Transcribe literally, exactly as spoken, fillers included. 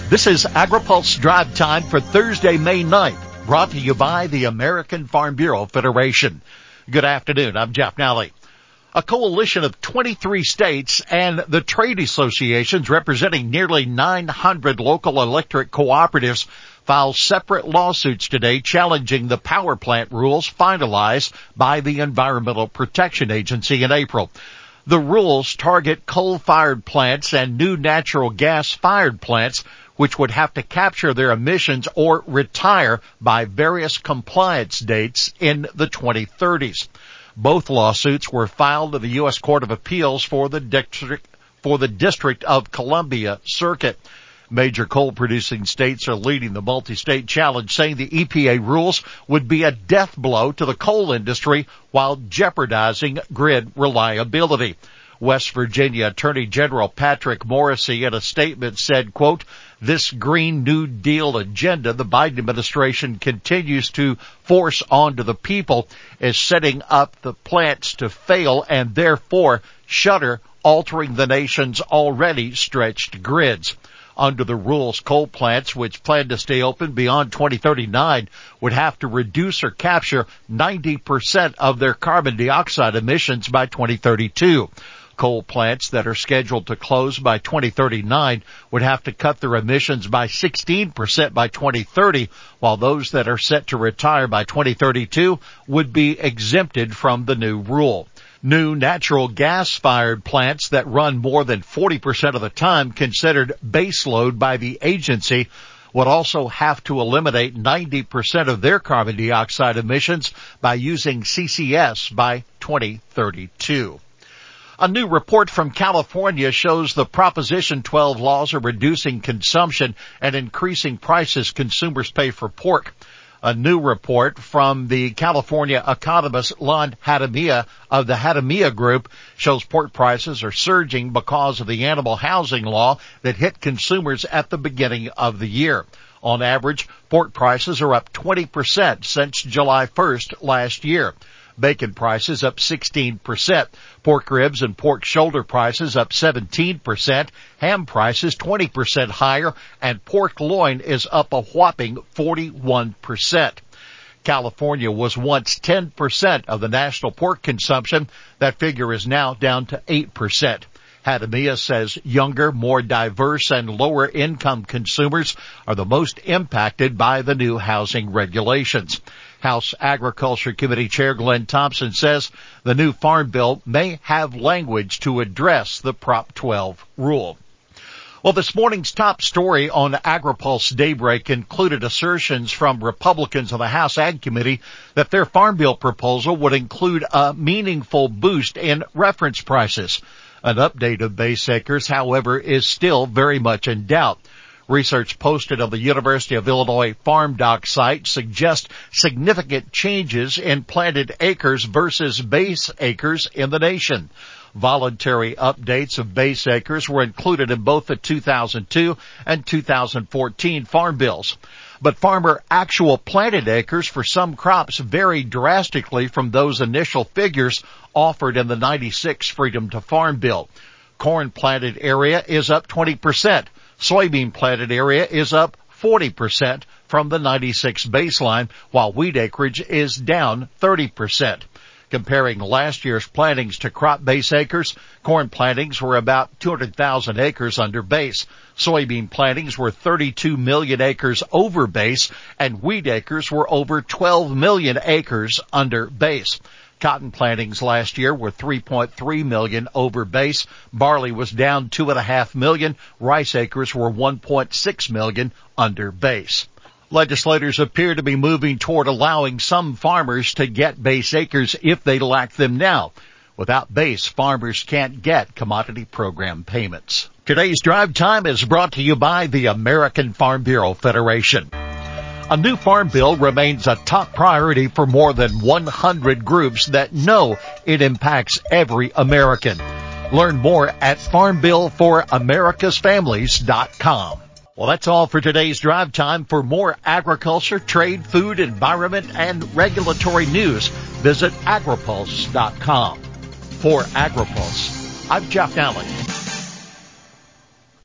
This is AgriPulse Drive Time for Thursday, May ninth, brought to you by the American Farm Bureau Federation. Good afternoon. I'm Jeff Nally. A coalition of twenty-three states and the trade associations representing nearly nine hundred local electric cooperatives filed separate lawsuits today challenging the power plant rules finalized by the Environmental Protection Agency in April. The rules target coal-fired plants and new natural gas-fired plants, which would have to capture their emissions or retire by various compliance dates in the twenty thirties. Both lawsuits were filed to the U S Court of Appeals for the District, for the District of Columbia Circuit. Major coal-producing states are leading the multi-state challenge, saying the E P A rules would be a death blow to the coal industry while jeopardizing grid reliability. West Virginia Attorney General Patrick Morrisey in a statement said, quote, "This Green New Deal agenda the Biden administration continues to force onto the people is setting up the plants to fail and therefore shutter, altering the nation's already stretched grids." Under the rules, coal plants which plan to stay open beyond twenty thirty-nine would have to reduce or capture ninety percent of their carbon dioxide emissions by twenty thirty-two. Coal plants that are scheduled to close by twenty thirty-nine would have to cut their emissions by sixteen percent by twenty thirty, while those that are set to retire by twenty thirty-two would be exempted from the new rule. New natural gas-fired plants that run more than forty percent of the time considered baseload by the agency would also have to eliminate ninety percent of their carbon dioxide emissions by using C C S by twenty thirty-two. A new report from California shows the Proposition twelve laws are reducing consumption and increasing prices consumers pay for pork. A new report from the California economist Lon Hadamia of the Hadamia Group shows pork prices are surging because of the animal housing law that hit consumers at the beginning of the year. On average, pork prices are up twenty percent since July first last year. Bacon prices up sixteen percent. Pork ribs and pork shoulder prices up seventeen percent. Ham prices twenty percent higher, and pork loin is up a whopping forty-one percent. California was once ten percent of the national pork consumption. That figure is now down to eight percent. Hadamia says younger, more diverse, and lower-income consumers are the most impacted by the new housing regulations. House Agriculture Committee Chair Glenn Thompson says the new Farm Bill may have language to address the Prop twelve rule. Well, this morning's top story on AgriPulse Daybreak included assertions from Republicans on the House Ag Committee that their Farm Bill proposal would include a meaningful boost in reference prices. An update of base acres, however, is still very much in doubt. Research posted on the University of Illinois FarmDoc site suggests significant changes in planted acres versus base acres in the nation. Voluntary updates of base acres were included in both the two thousand two and two thousand fourteen farm bills. But farmer actual planted acres for some crops vary drastically from those initial figures offered in the ninety-six Freedom to Farm bill. Corn planted area is up twenty percent. Soybean planted area is up forty percent from the ninety-six baseline, while wheat acreage is down thirty percent. Comparing last year's plantings to crop base acres, corn plantings were about two hundred thousand acres under base. Soybean plantings were thirty-two million acres over base, and wheat acres were over twelve million acres under base. Cotton plantings last year were three point three million over base. Barley was down two point five million. Rice acres were one point six million under base. Legislators appear to be moving toward allowing some farmers to get base acres if they lack them now. Without base, farmers can't get commodity program payments. Today's Drive Time is brought to you by the American Farm Bureau Federation. A new farm bill remains a top priority for more than one hundred groups that know it impacts every American. Learn more at farm bill for americas families dot com. Well, that's all for today's Drive Time. For more agriculture, trade, food, environment, and regulatory news, visit agripulse dot com. For AgriPulse, I'm Jeff Nally.